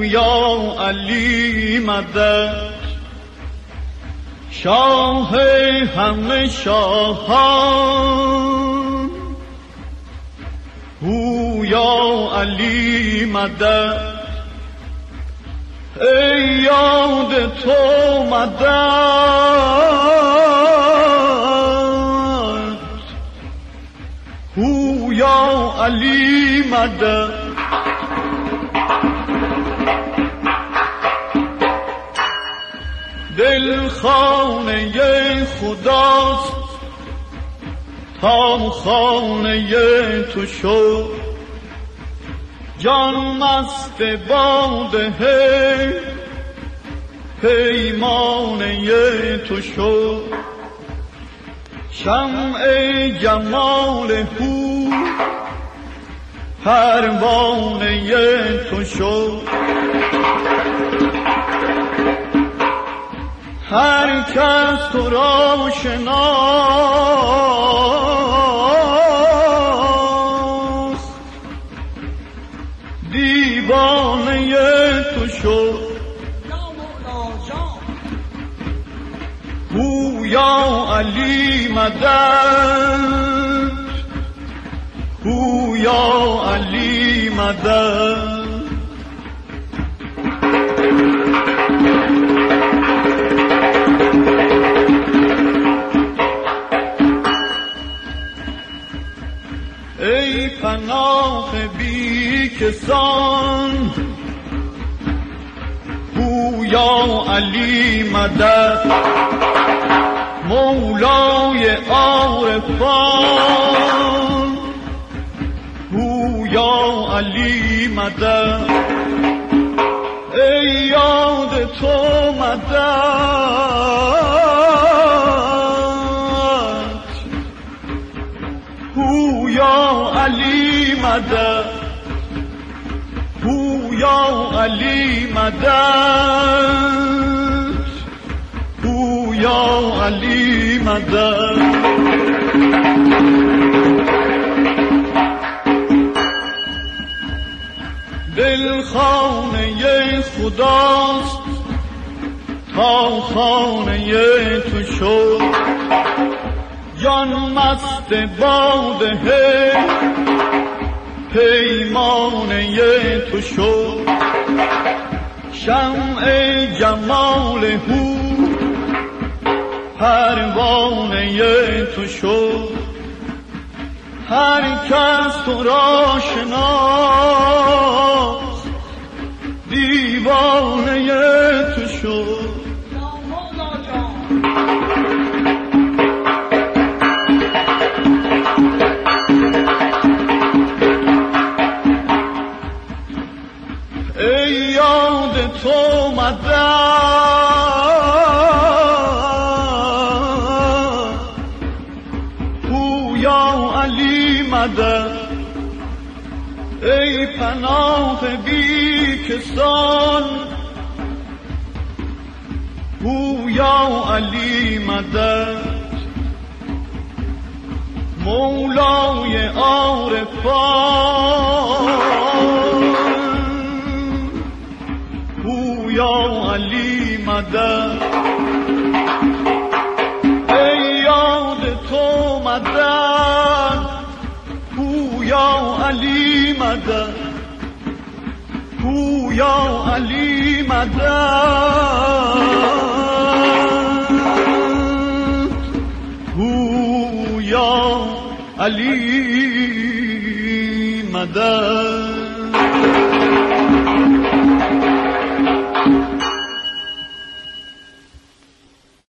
یا علی مدد، شاه همه شاهان. او یا علی مدد، ای یاد تو مدد. او یا علی مدد. دل خانه خداست تا خانه تو شد، جان مست باده پیمانه تو شد. شمع جمال او پروانه تو شد. هر کس تو را شناخت، دیوانه تو شد. او یا علی مدد، او یا علی مدد. ای پناه بی کسان، او یا علی مدد. مولای عارفان، او یا علی مدد. ای یاد تو مدد، او یا علی مدد. او یا علی مدد، او یا علی مدد. دل خانه خداست تا خانه تو شد، جان مست باده پیمانه تو شد. شمع جمال او پروانه تو شد. هر کس تو را شناخت، دیوانه تو شد. ای یاد تو مدد، او یا علی مدد. ای پناه بی کسان، او یا علی مدد. مولای عارفان، او یا علی مدد. ای یاد تو مدد، او یا علی مدد. او یا علی مدد، او یا علی مدد.